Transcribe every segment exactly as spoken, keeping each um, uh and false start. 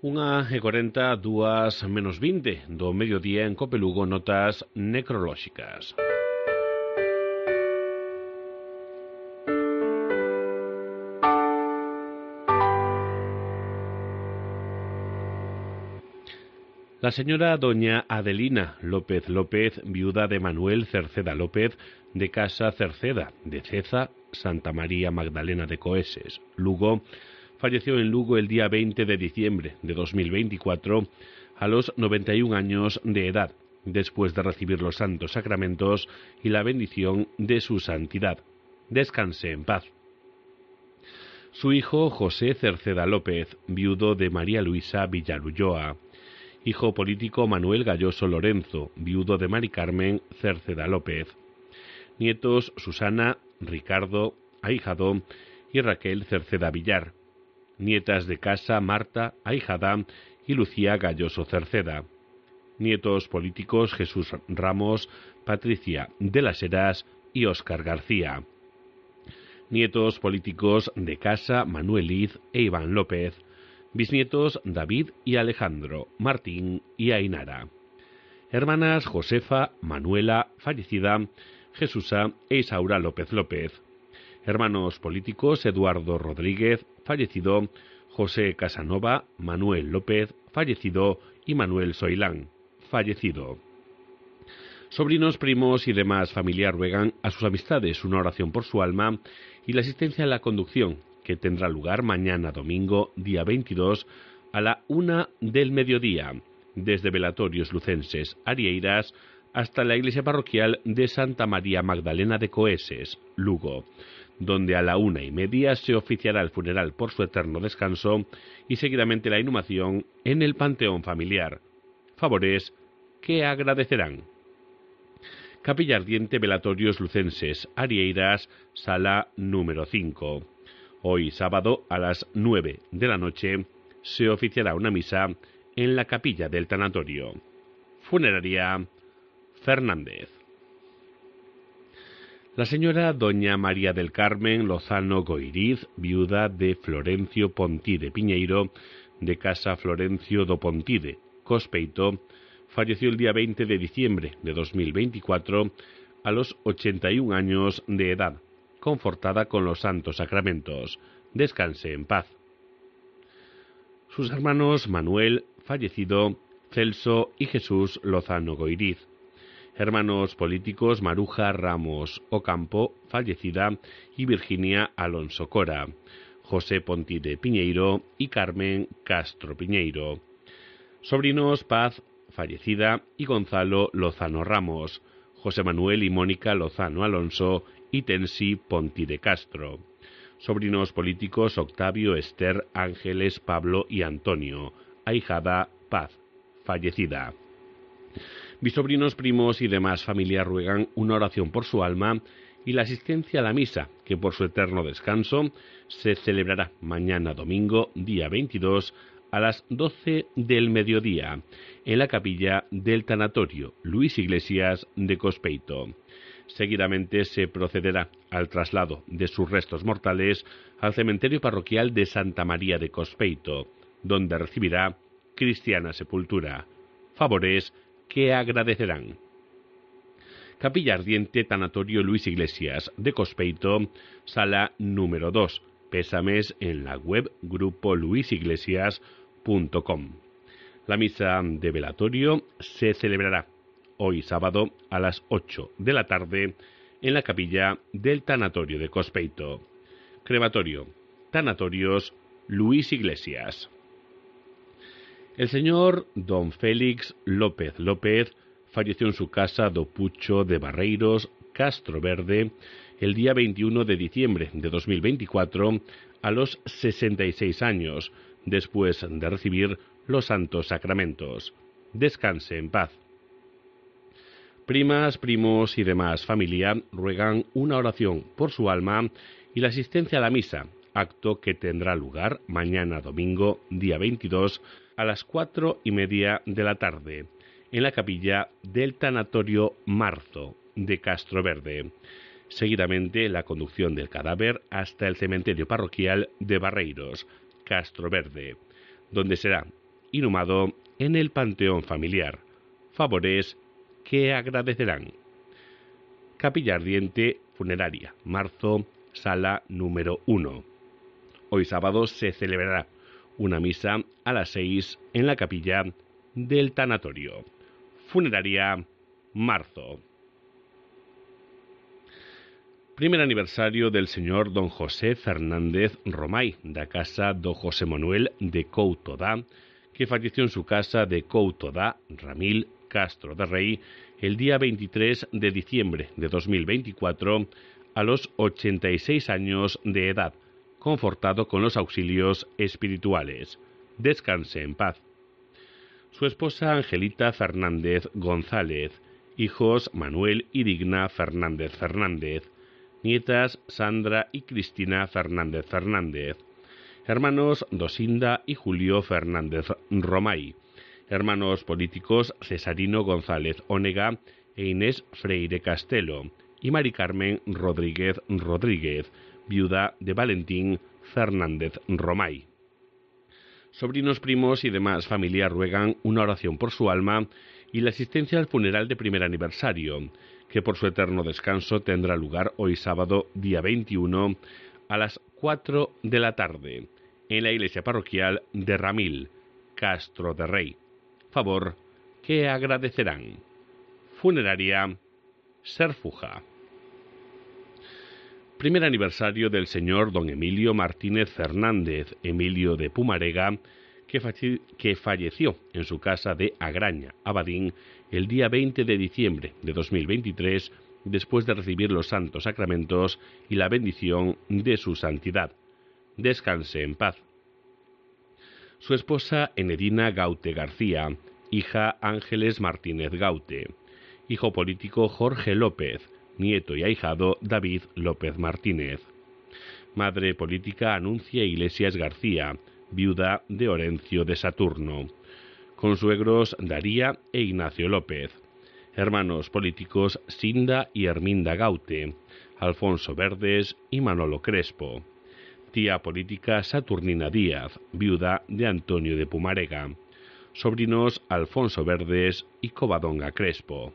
Unha e corenta, dúas menos vinte do mediodía en Cope Lugo, notas necrolóxicas. La señora doña Adelina López López, viuda de Manuel Cerceda López, de Casa Cerceda, de Ceza, Santa María Magdalena de Coeses, Lugo, falleció en Lugo el día veinte de diciembre de dos mil veinticuatro a los noventa y un años de edad, después de recibir los santos sacramentos y la bendición de su santidad. Descanse en paz. Su hijo José Cerceda López, viudo de María Luisa Villalulloa. Hijo político Manuel Galloso Lorenzo, viudo de Mari Carmen Cerceda López. Nietos Susana, Ricardo, ahijado, y Raquel Cerceda Villar. Nietas de casa Marta, ahijada, y Lucía Galloso Cerceda. Nietos políticos Jesús Ramos, Patricia de las Heras y Óscar García. Nietos políticos de casa Manuel Liz e Iván López. Bisnietos David y Alejandro, Martín y Ainara. Hermanas Josefa, Manuela, fallecida, Jesusa e Isaura López López. Hermanos políticos Eduardo Rodríguez, fallecido, José Casanova, Manuel López, fallecido, y Manuel Soilán, fallecido. Sobrinos, primos y demás familia ruegan a sus amistades una oración por su alma y la asistencia a la conducción, que tendrá lugar mañana domingo, día veintidós, a la una del mediodía, desde Velatorios Lucenses, Arieiras, hasta la iglesia parroquial de Santa María Magdalena de Coeses, Lugo, donde a la una y media se oficiará el funeral por su eterno descanso y seguidamente la inhumación en el panteón familiar. Favores que agradecerán. Capilla Ardiente, Velatorios Lucenses, Arieiras, sala número cinco. Hoy sábado a las nueve de la noche se oficiará una misa en la capilla del tanatorio. Funeraria Fernández. La señora doña María del Carmen Lozano Goiriz, viuda de Florencio Pontide Piñeiro, de Casa Florencio do Pontide, Cospeito, falleció el día veinte de diciembre de dos mil veinticuatro a los ochenta y un años de edad, confortada con los santos sacramentos. Descanse en paz. Sus hermanos Manuel, fallecido, Celso y Jesús Lozano Goiriz. Hermanos políticos Maruja Ramos Ocampo, fallecida, y Virginia Alonso Cora. José Pontide Piñeiro y Carmen Castro Piñeiro. Sobrinos Paz, fallecida, y Gonzalo Lozano Ramos. José Manuel y Mónica Lozano Alonso y Tensi Pontide Castro. Sobrinos políticos Octavio, Esther, Ángeles, Pablo y Antonio. Ahijada Paz, fallecida. Bisobrinos, primos y demás familia ruegan una oración por su alma y la asistencia a la misa, que por su eterno descanso se celebrará mañana domingo, día veintidós, a las doce del mediodía, en la capilla del tanatorio Luis Iglesias de Cospeito. Seguidamente se procederá al traslado de sus restos mortales al cementerio parroquial de Santa María de Cospeito, donde recibirá cristiana sepultura. Favores que agradecerán. Capilla Ardiente, tanatorio Luis Iglesias de Cospeito, sala número dos. Pésames en la web grupo luis iglesias punto com. La misa de velatorio se celebrará hoy sábado a las ocho de la tarde en la capilla del tanatorio de Cospeito. Crematorio, Tanatorios Luis Iglesias. El señor don Félix López López falleció en su casa do Pucho de Barreiros, Castro Verde, el día veintiuno de diciembre de dos mil veinticuatro a los sesenta y seis años, después de recibir los santos sacramentos. Descanse en paz. Primas, primos y demás familia ruegan una oración por su alma y la asistencia a la misa, acto que tendrá lugar mañana domingo, día veintidós, a las cuatro y media de la tarde, en la capilla del tanatorio Marzo de Castro Verde. Seguidamente, la conducción del cadáver hasta el cementerio parroquial de Barreiros, Castro Verde, donde será inhumado en el panteón familiar. Favores que agradecerán. Capilla Ardiente Funeraria, marzo, sala número uno. Hoy sábado se celebrará una misa a las seis en la capilla del tanatorio. Funeraria, marzo. Primer aniversario del señor don José Fernández Romay, da casa do José Manuel de Couto-Dá, que falleció en su casa de Couto-Dá, Ramil, Castro de Rey, el día veintitrés de diciembre de dos mil veinticuatro, a los ochenta y seis años de edad, confortado con los auxilios espirituales. Descanse en paz. Su esposa Angelita Fernández González, hijos Manuel y Digna Fernández Fernández, nietas Sandra y Cristina Fernández Fernández, hermanos Dosinda y Julio Fernández Romay, hermanos políticos Cesarino González Ónega e Inés Freire Castelo, y Mari Carmen Rodríguez Rodríguez, viuda de Valentín Fernández Romay. Sobrinos, primos y demás familia ruegan una oración por su alma y la asistencia al funeral de primer aniversario, que por su eterno descanso tendrá lugar hoy sábado, día veintiuno, a las cuatro de la tarde, en la iglesia parroquial de Ramil, Castro de Rey. Favor que agradecerán. Funeraria Serfuja. Primer aniversario del señor don Emilio Martínez Fernández, Emilio de Pumarega, que, falle que falleció en su casa de Agraña, Abadín, el día veinte de diciembre de dos mil veintitrés, después de recibir los santos sacramentos y la bendición de su santidad. Descanse en paz. Su esposa Enedina Gaute García, hija Ángeles Martínez Gaute, hijo político Jorge López, nieto y ahijado David López Martínez, madre política Anuncia Iglesias García, viuda de Orencio de Saturno, consuegros Daría e Ignacio López, hermanos políticos Sinda y Herminda Gaute, Alfonso Verdes y Manolo Crespo, tía política Saturnina Díaz, viuda de Antonio de Pumarega, sobrinos Alfonso Verdes y Covadonga Crespo.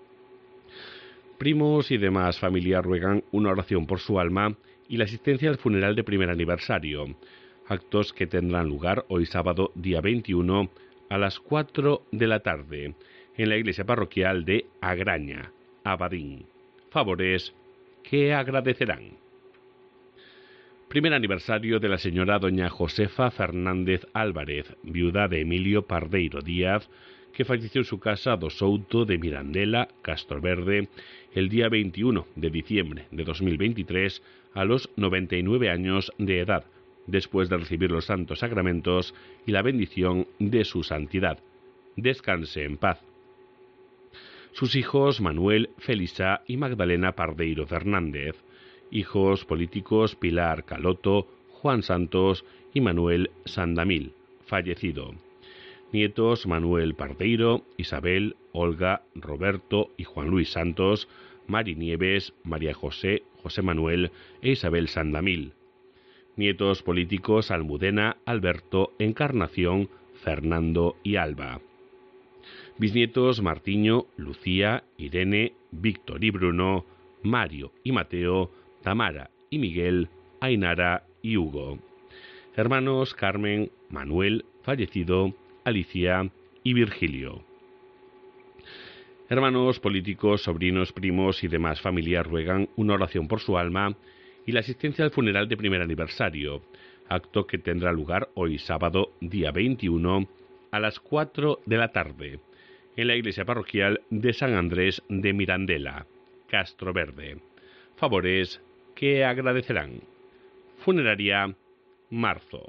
Primos y demás familia ruegan una oración por su alma y la asistencia al funeral de primer aniversario, actos que tendrán lugar hoy sábado día veintiuno a las cuatro de la tarde en la iglesia parroquial de Agraña, Abadín. Favores que agradecerán. Primer aniversario de la señora doña Josefa Fernández Álvarez, viuda de Emilio Pardeiro Díaz, que falleció en su casa do Souto de Mirandela, Castro Verde, el día veintiuno de diciembre de dos mil veintitrés a los noventa y nueve años de edad, después de recibir los santos sacramentos y la bendición de su santidad. Descanse en paz. Sus hijos Manuel, Felisa y Magdalena Pardeiro Fernández, hijos políticos Pilar Caloto, Juan Santos y Manuel Sandamil, fallecido. Nietos Manuel Pardeiro, Isabel, Olga, Roberto y Juan Luis Santos, Mari Nieves, María José, José Manuel e Isabel Sandamil. Nietos políticos Almudena, Alberto, Encarnación, Fernando y Alba. Bisnietos Martiño, Lucía, Irene, Víctor y Bruno, Mario y Mateo, Tamara y Miguel, Ainara y Hugo. Hermanos Carmen, Manuel, fallecido, Alicia y Virgilio. Hermanos políticos, sobrinos, primos y demás familias ruegan una oración por su alma y la asistencia al funeral de primer aniversario, acto que tendrá lugar hoy sábado, día veintiuno, a las cuatro de la tarde, en la iglesia parroquial de San Andrés de Mirandela, Castro Verde. Favores que agradecerán. Funeraria marzo.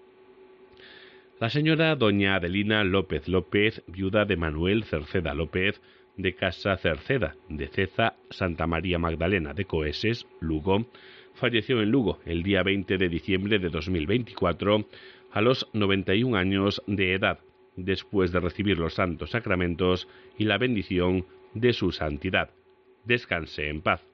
La señora doña Adelina López López, viuda de Manuel Cerceda López, de Casa Cerceda, de Ceza, Santa María Magdalena de Coeses, Lugo, falleció en Lugo el día veinte de diciembre de dos mil veinticuatro a los noventa y un años de edad, después de recibir los santos sacramentos y la bendición de su santidad. Descanse en paz.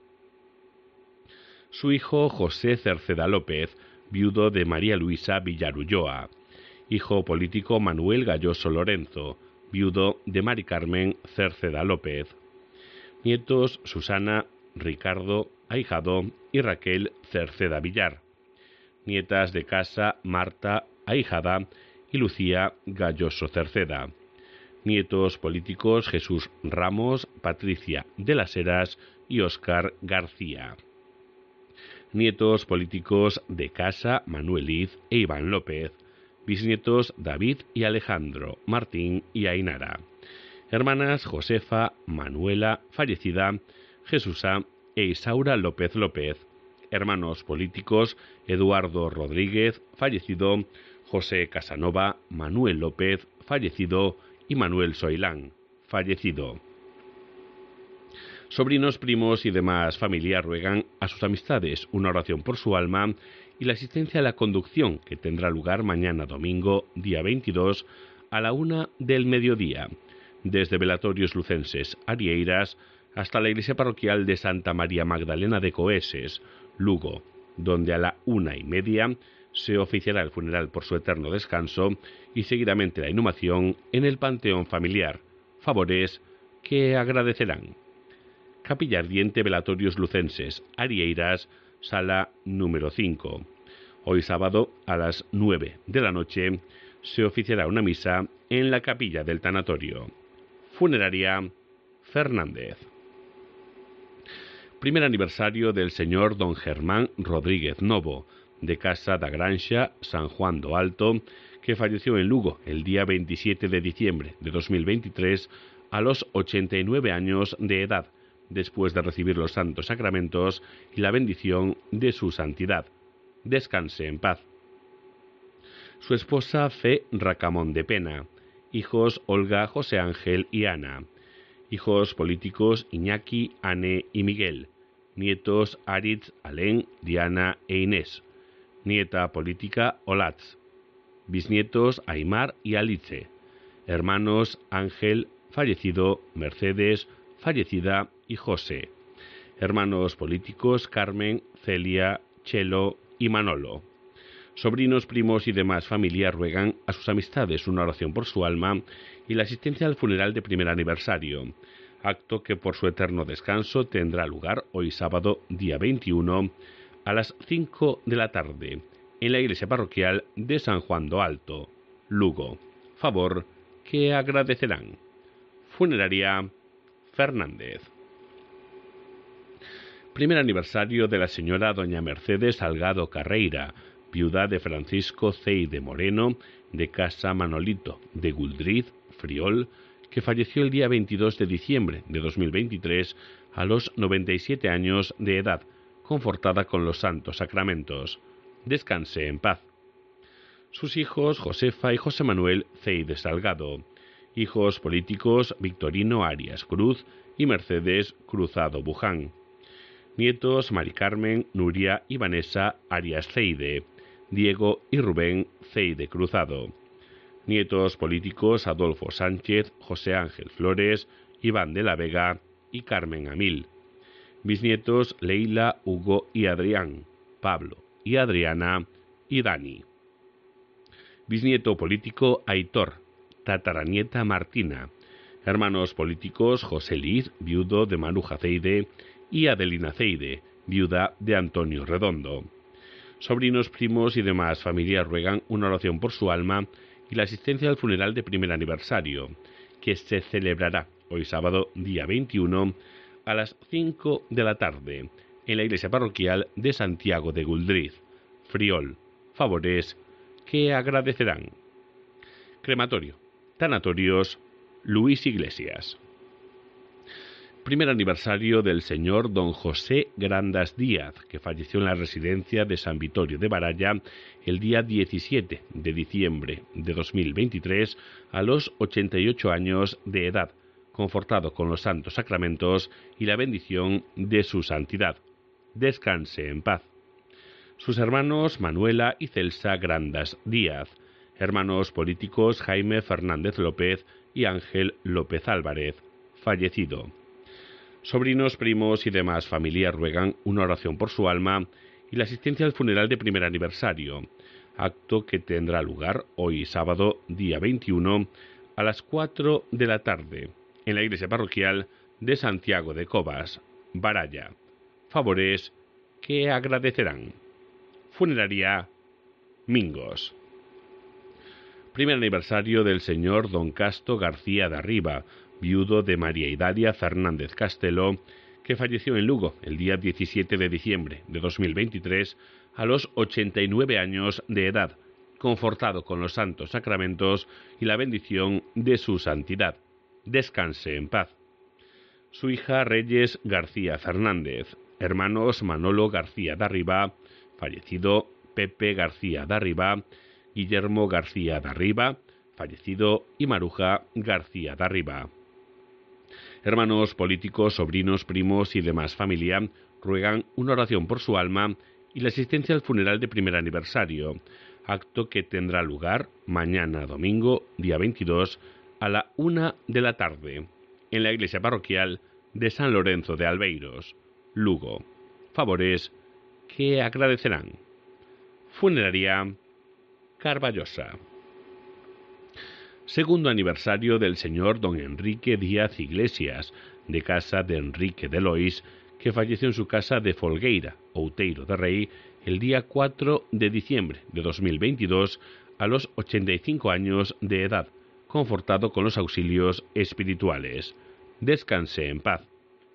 Su hijo José Cerceda López, viudo de María Luisa Villarulloa, Hijo político Manuel Galloso Lorenzo, viudo de Mari Carmen Cerceda López. Nietos Susana, Ricardo, ahijado, y Raquel Cerceda Villar. Nietas de casa Marta, ahijada, y Lucía Galloso Cerceda. Nietos políticos Jesús Ramos, Patricia de las Heras y Óscar García. Nietos políticos de casa Manuel Liz e Iván López. Bisnietos David y Alejandro, Martín y Ainara. Hermanas Josefa, Manuela, fallecida, Jesusa e Isaura López López. Hermanos políticos Eduardo Rodríguez, fallecido, José Casanova, Manuel López, fallecido, y Manuel Soilán, fallecido. Sobrinos, primos y demás familia ruegan a sus amistades una oración por su alma y la asistencia a la conducción que tendrá lugar mañana domingo, día veintidós, a la una del mediodía, desde Velatorios Lucenses, Arieiras, hasta la iglesia parroquial de Santa María Magdalena de Coeses, Lugo, donde a la una y media se oficiará el funeral por su eterno descanso y seguidamente la inhumación en el panteón familiar, favores que agradecerán. Capilla Ardiente Velatorios Lucenses, Arieiras, sala número cinco. Hoy sábado a las nueve de la noche se oficiará una misa en la capilla del tanatorio. Funeraria Fernández. Primer aniversario del señor don Germán Rodríguez Novo, de Casa da Granxa, San Juan do Alto, que falleció en Lugo el día veintisiete de diciembre de dos mil veintitrés a los ochenta y nueve años de edad, después de recibir los santos sacramentos y la bendición de su santidad. Descanse en paz. Su esposa Fe Racamón de Pena. Hijos Olga, José Ángel y Ana. Hijos políticos Iñaki, Ane y Miguel. Nietos Aritz, Alén, Diana e Inés. Nieta política Olatz. Bisnietos Aymar y Alice. Hermanos Ángel, fallecido, Mercedes, fallecida, y José. Hermanos políticos Carmen, Celia, Chelo y Manolo. Sobrinos, primos y demás familia ruegan a sus amistades una oración por su alma y la asistencia al funeral de primer aniversario, acto que por su eterno descanso tendrá lugar hoy sábado, día veintiuno, a las cinco de la tarde, en la iglesia parroquial de San Juan do Alto, Lugo. Favor que agradecerán. Funeraria Fernández. Primer aniversario de la señora doña Mercedes Salgado Carreira, viuda de Francisco Cey de Moreno, de Casa Manolito, de Guldriz, Friol, que falleció el día veintidós de diciembre de dos mil veintitrés a los noventa y siete años de edad, confortada con los santos sacramentos. Descanse en paz. Sus hijos Josefa y José Manuel Cey de Salgado. Hijos políticos Victorino Arias Cruz y Mercedes Cruzado Buján. Nietos Mari Carmen, Nuria y Vanessa Arias Ceide. Diego y Rubén Ceide Cruzado. Nietos políticos Adolfo Sánchez, José Ángel Flores, Iván de la Vega y Carmen Amil. Bisnietos Leila, Hugo y Adrián, Pablo y Adriana y Dani. Bisnieto político Aitor, tataranieta Martina. Hermanos políticos José Liz, viudo de Maruja Ceide, y Adelina Ceide, viuda de Antonio Redondo. Sobrinos, primos y demás familias ruegan una oración por su alma y la asistencia al funeral de primer aniversario, que se celebrará hoy sábado, día veintiuno, a las cinco de la tarde, en la iglesia parroquial de Santiago de Guldriz, Friol. Favores que agradecerán. Crematorio. Tanatorios Luis Iglesias. Primer aniversario del señor don José Grandas Díaz, que falleció en la residencia de San Vitorio de Baralla el día diecisiete de diciembre de dos mil veintitrés a los ochenta y ocho años de edad, confortado con los santos sacramentos y la bendición de su santidad. Descanse en paz. Sus hermanos Manuela y Celsa Grandas Díaz. Hermanos políticos Jaime Fernández López y Ángel López Álvarez, fallecido. Sobrinos, primos y demás familias ruegan una oración por su alma y la asistencia al funeral de primer aniversario, acto que tendrá lugar hoy sábado día veintiuno a las cuatro de la tarde en la iglesia parroquial de Santiago de Cobas, Baralla. Favores que agradecerán. Funeraria Mingos. Primer aniversario del señor don Casto García de Arriba, viudo de María Idalia Fernández Castelo, que falleció en Lugo el día diecisiete de diciembre de dos mil veintitrés a los ochenta y nueve años de edad, confortado con los santos sacramentos y la bendición de su santidad. Descanse en paz. Su hija Reyes García Fernández, hermanos Manolo García de Arriba, fallecido Pepe García de Arriba, Guillermo García de Arriba, fallecido, y Maruja García de Arriba. Hermanos políticos, sobrinos, primos y demás familia ruegan una oración por su alma y la asistencia al funeral de primer aniversario, acto que tendrá lugar mañana domingo, día veintidós, a la una de la tarde, en la iglesia parroquial de San Lorenzo de Albeiros, Lugo. Favores que agradecerán. Funeraria Carballosa. Segundo aniversario del señor don Enrique Díaz Iglesias, de casa de Enrique de Lois, que falleció en su casa de Folgueira, Outeiro de Rei, el día cuatro de diciembre de dos mil veintidós, a los ochenta y cinco años de edad, confortado con los auxilios espirituales. Descanse en paz.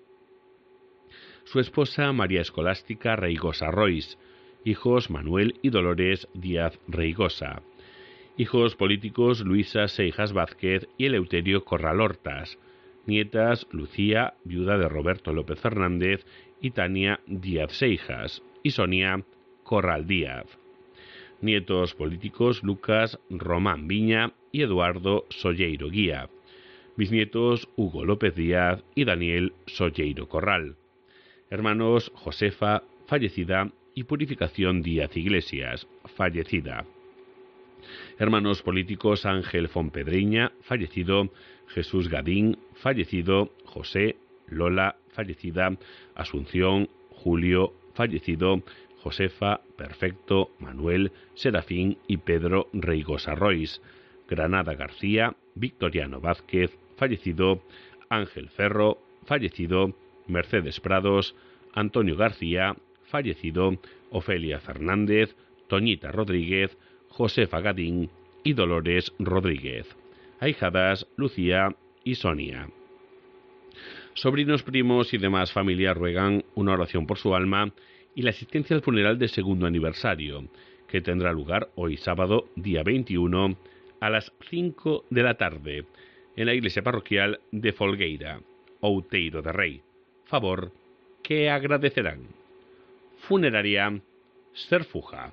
Su esposa María Escolástica Reigosa Rois, hijos Manuel y Dolores Díaz Reigosa, hijos políticos Luisa Seijas Vázquez y Eleuterio Corral Hortas, nietas Lucía, viuda de Roberto López Fernández, y Tania Díaz Seijas, y Sonia Corral Díaz. Nietos políticos Lucas Román Viña y Eduardo Solleiro Guía. Bisnietos Hugo López Díaz y Daniel Solleiro Corral. Hermanos Josefa, fallecida, y Purificación Díaz Iglesias, fallecida. Hermanos políticos Ángel Fontpedriña, fallecido, Jesús Gadín, fallecido, José, Lola, fallecida, Asunción, Julio, fallecido, Josefa, Perfecto, Manuel, Serafín y Pedro Reigosa Rois, Granada García, Victoriano Vázquez, fallecido, Ángel Ferro, fallecido, Mercedes Prados, Antonio García, fallecido, Ofelia Fernández, Toñita Rodríguez, Josefa Gadín y Dolores Rodríguez. Ahijadas Lucía y Sonia. Sobrinos, primos y demás familia ruegan una oración por su alma y la asistencia al funeral de segundo aniversario, que tendrá lugar hoy sábado, día veintiuno, a las cinco de la tarde, en la iglesia parroquial de Folgueira, Outeiro de Rei. Favor que agradecerán. Funeraria Serfuja.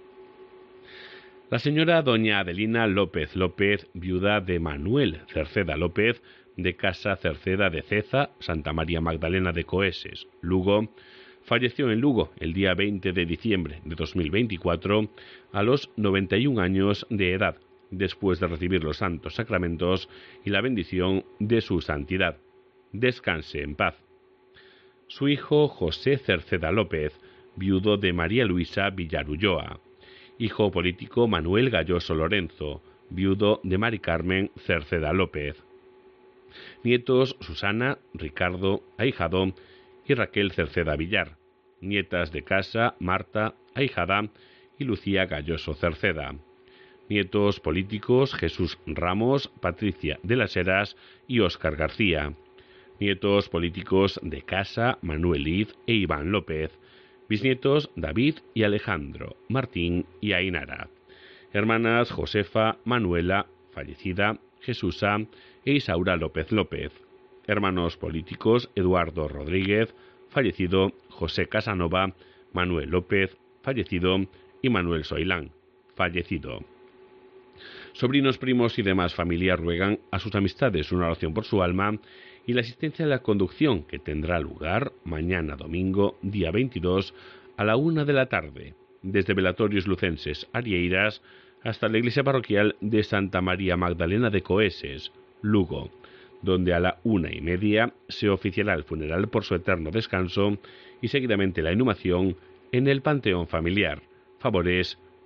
La señora doña Adelina López López, viuda de Manuel Cerceda López, de casa Cerceda de Ceza, Santa María Magdalena de Coeses, Lugo, falleció en Lugo el día veinte de diciembre de dos mil veinticuatro a los noventa y un años de edad, después de recibir los santos sacramentos y la bendición de su santidad. Descanse en paz. Su hijo José Cerceda López, viudo de María Luisa Villar Ulloa. Hijo político Manuel Galloso Lorenzo, viudo de Mari Carmen Cerceda López. Nietos Susana, Ricardo, ahijado, y Raquel Cerceda Villar. Nietas de casa Marta, ahijada, y Lucía Galloso Cerceda. Nietos políticos Jesús Ramos, Patricia de las Heras y Óscar García. Nietos políticos de casa Manuel Liz e Iván López. Bisnietos David y Alejandro, Martín y Ainara. Hermanas Josefa, Manuela, fallecida, Jesusa e Isaura López López. Hermanos políticos Eduardo Rodríguez, fallecido, José Casanova, Manuel López, fallecido, y Manuel Soilán, fallecido. Sobrinos, primos y demás familia ruegan a sus amistades una oración por su alma y la asistencia a la conducción, que tendrá lugar mañana domingo, día veintidós, a la una de la tarde, desde Velatorios Lucenses Arieiras hasta la iglesia parroquial de Santa María Magdalena de Coeses, Lugo, donde a la una y media se oficiará el funeral por su eterno descanso y seguidamente la inhumación en el panteón familiar. Favores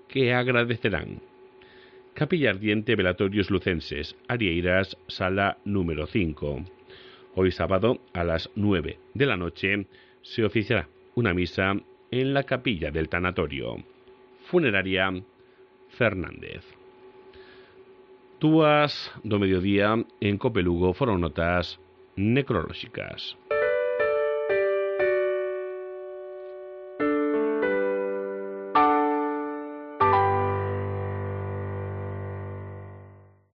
que agradecerán. Capilla Ardiente Velatorios Lucenses, Arieiras, sala número cinco. Hoy sábado a las nueve de la noche se oficiará una misa en la capilla del tanatorio. Funeraria Fernández. Dúas do mediodía en Copelugo foron notas necrolóxicas.